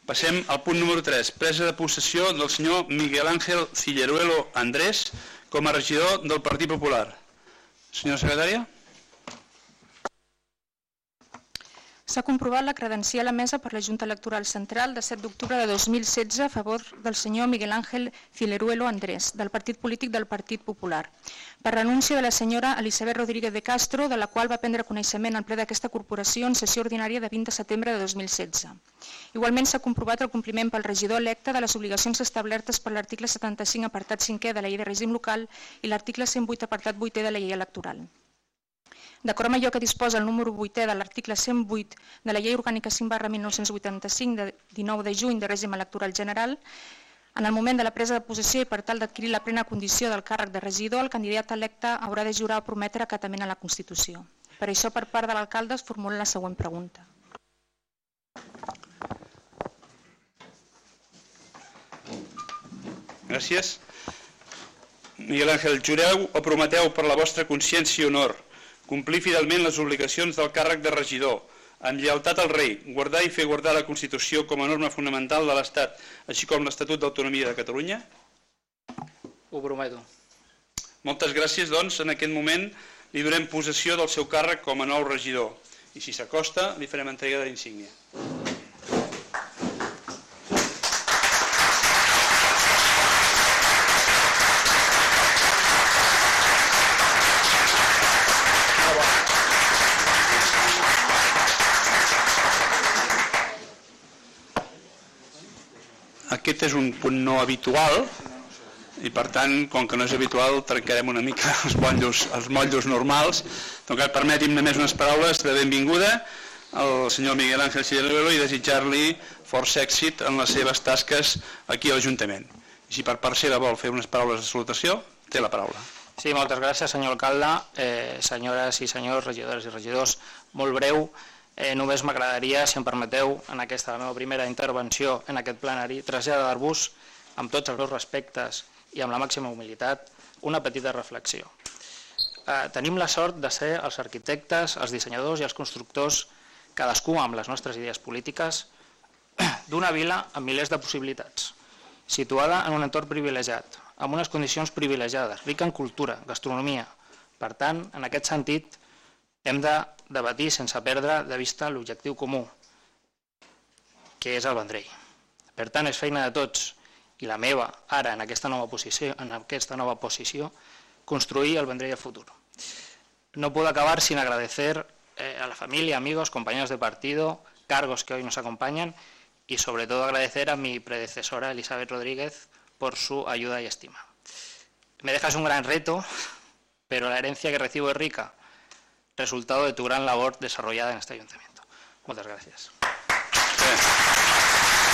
Passem al punt número 3, presa de possessió del senyor Miguel Ángel Cilleruelo Andrés com a regidor del Partit Popular. Senyora secretària. S'ha comprovat la credencial emesa per la Junta Electoral Central de 7 d'octubre de 2016 a favor del senyor Miguel Ángel Cilleruelo Andrés, del partit polític del Partit Popular, per renúncia de la senyora Elisabet Rodríguez de Castro, de la qual va prendre coneixement al ple d'aquesta corporació en sessió ordinària de 20 de setembre de 2016. Igualment s'ha comprovat el compliment pel regidor electe de les obligacions establertes per l'article 75 apartat 5è de la llei de règim local i l'article 108 apartat 8è de la llei electoral. D'acord amb allò que disposa el número 8è de l'article 108 de la Llei Orgànica 5/1985 de 19 de juny de règim electoral general, en el moment de la presa de possessió i per tal d'adquirir la plena condició del càrrec de regidor, el candidat electe haurà de jurar o prometre acatament a la Constitució. Per això, per part de l'alcalde, es formula la següent pregunta. Gràcies. Miguel Ángel, jureu o prometeu per la vostra consciència i honor complir fidelment les obligacions del càrrec de regidor, amb lleialtat al rei, guardar i fer guardar la Constitució com a norma fonamental de l'Estat, així com l'Estatut d'Autonomia de Catalunya? Ho prometo. Moltes gràcies, doncs, en aquest moment li donem possessió del seu càrrec com a nou regidor i si s'acosta li farem entrega de l'insígnia. Aquest és un punt no habitual i per tant, com que no és habitual, trencarem una mica els motllos normals. Donc, permeti'm només unes paraules de benvinguda al senyor Miguel Ángel Cilleruelo i desitjar-li força èxit en les seves tasques aquí a l'Ajuntament. I si per part seva vol fer unes paraules de salutació, té la paraula. Sí, moltes gràcies, senyor alcalde, senyores i senyors regidores i regidors. Molt breu. Només m'agradaria, si em permeteu, en aquesta la meva primera intervenció en aquest plenari, traslladar-vos, amb tots els meus respectes i amb la màxima humilitat, una petita reflexió. Tenim la sort de ser els arquitectes, els dissenyadors i els constructors, cadascú amb les nostres idees polítiques, d'una vila amb milers de possibilitats, situada en un entorn privilegiat, amb unes condicions privilegiades, rica en cultura, gastronomia. Per tant, en aquest sentit, hem de debatir sense perdre de vista l'objectiu comú, que és el Vendrell. Per tant, és feina de tots, i la meva, ara, en aquesta nova posició, construir el Vendrell a futur. No puedo acabar sin agradecer a la familia, amigos, compañeros de partido, cargos que hoy nos acompañan, y sobre todo agradecer a mi predecesora, Elisabet Rodríguez, por su ayuda y estima. Me dejas un gran reto, pero la herencia que recibo es rica, resultado de tu gran labor desarrollada en este ayuntamiento. Muchas gracias. Sí.